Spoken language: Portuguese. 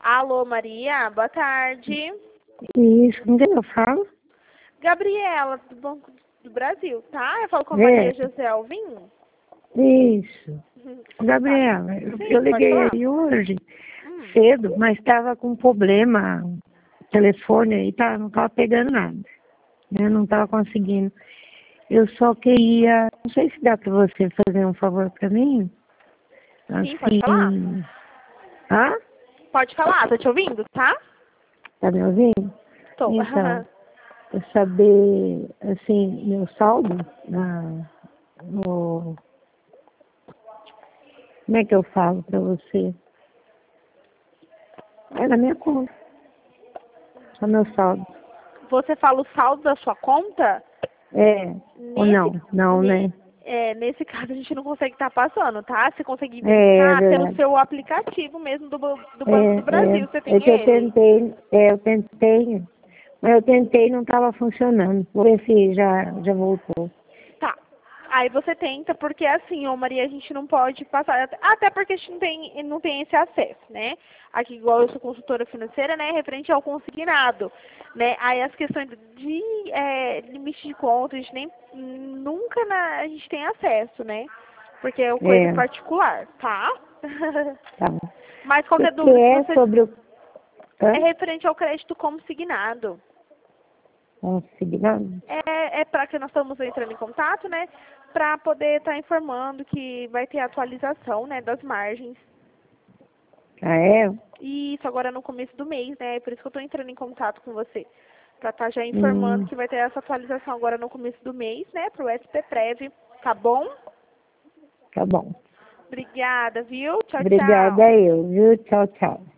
Alô, Maria, boa tarde. Isso, com quem eu falo? Gabriela, do Banco do Brasil, tá? Eu falo com a Maria José Alvim. Isso. Tá. Gabriela, Sim, eu pode liguei falar. aí hoje, cedo, mas estava com problema, o telefone aí não estava pegando nada, né? Não estava conseguindo. Eu só queria, não sei se dá para você fazer um favor para mim, Sim, pode falar. assim, hã? Pode falar, tô te ouvindo, tá? Tá me ouvindo? Tô. Então, eu saber, assim, meu saldo no, como é que eu falo para você? É na minha conta. Só meu saldo. Você fala o saldo da sua conta? É. Ou Nesse, não? Não, né? nesse caso a gente não consegue estar passando, tá? Você consegue É verificar pelo verdade. seu aplicativo mesmo do Banco do Brasil. Você É tem que ele? eu tentei, mas eu tentei e não estava funcionando. Vou ver se já voltou. Tá. Aí você tenta, porque assim, ô Maria, a gente não pode passar, até porque a gente não tem esse acesso, né? Aqui, igual eu sou consultora financeira, né, referente ao consignado, né? Aí as questões de limite de conta, a gente nunca a gente tem acesso, né? Porque é uma coisa É, particular, tá? tá. Mas O qualquer que dúvida, se é você sobre o é hã? referente ao crédito como signado. Consignado? É para que nós estamos entrando em contato, né? Para poder estar informando que vai ter atualização, né, das margens. Ah, é? E isso agora no começo do mês, né? Por isso que eu estou entrando em contato com você. Para estar já informando Hum, que vai ter essa atualização agora no começo do mês, né? Para o SPPrev, tá bom? tá bom. Obrigada, viu? Tchau, Obrigada tchau. eu, viu? Tchau, tchau.